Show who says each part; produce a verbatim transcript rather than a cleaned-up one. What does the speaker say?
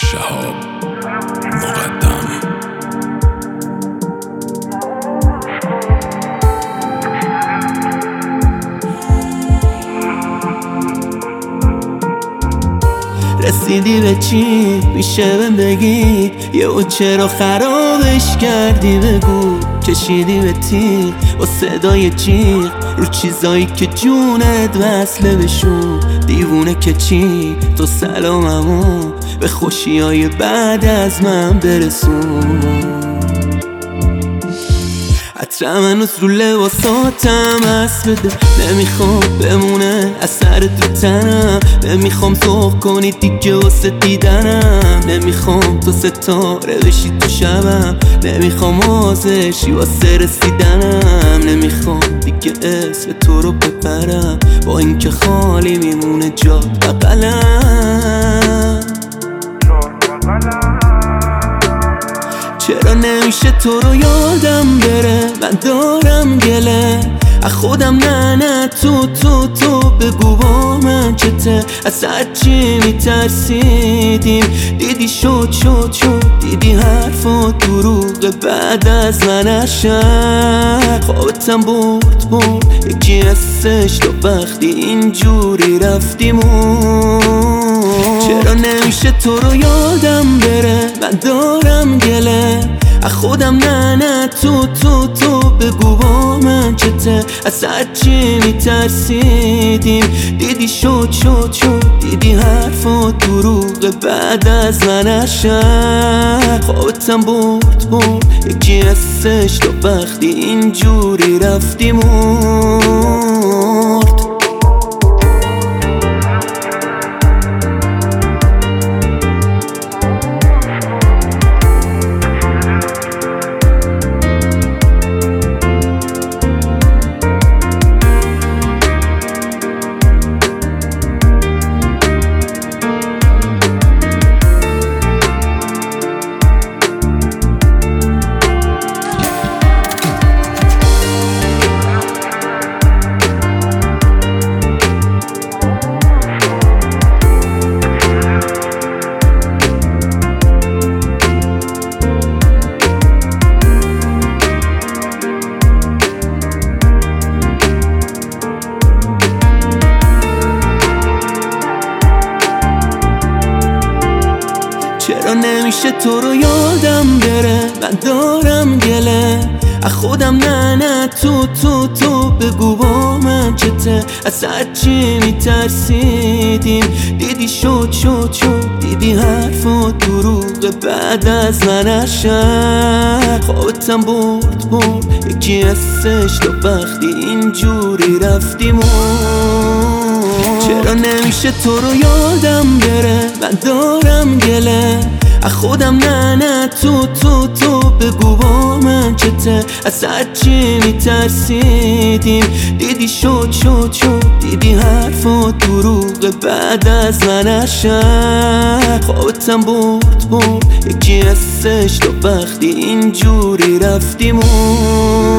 Speaker 1: شهاب مقدم.
Speaker 2: رسیدی به چی؟ میشه بهم بگی یهو چرا خرابش کردی؟ بگو کشیدی به تیغ با صدای جیغ رو چیزایی که جونت وصله بشون. دیوونه که چی؟ تو سلاممو به خوشیای بعد از من برسون. عطرم هنوز رو لباساتم هست بده، نمیخوام بمونه اثر تو تنم، نمیخوام ذوق کنی دیگه واسه دیدنم، نمیخوام تو ستاره بشی تو شبم، نمیخوام آزشی واسه رسیدنم، نمیخوام دیگه اسم تو رو ببرم با اینکه خالی میمونه جا بغلم. چرا نمیشه تو رو یادم بره؟ من دارم گله از خودم، نه نه تو تو تو بگو با من چته؟ از هرچی میترسیدیم دیدی شد شد شد، دیدی حرفا دروغه بعد از من اشم. خوابتم برد برد یکی حسش تو وقتی اینجوری رفتیمون. چرا نمیشه تو رو یادم بره؟ من دارم گله از خودم، نه نه تو تو تو بگو با من چته؟ از هرچی میترسیدیم دیدی شد شد شد، دیدی حرفا دروغه بعد از من اشم. خوابتم برد برد یکی حسش تو وقتی اینجوری رفتیمون. چرا نمیشه تو رو یادم بره؟ من دارم گله از خودم، نه نه تو تو تو بگو با من چته؟ از هرچی میترسیدیم دیدی شد شد شد، دیدی حرفا دروغه بعد از من اشم. خوابتم برد برد یکی حسش تو وقتی اینجوری رفتیمون. چرا نمیشه تو رو یادم بره؟ من دارم گله از خودم، نه نه تو تو تو بگو با من چته؟ از هرچی میترسیدیم دیدی شد شد شد، دیدی حرفا دروغه بعد از من اشم. خوابتم برد برد یکی حسش تو وقتی اینجوری رفتیمون.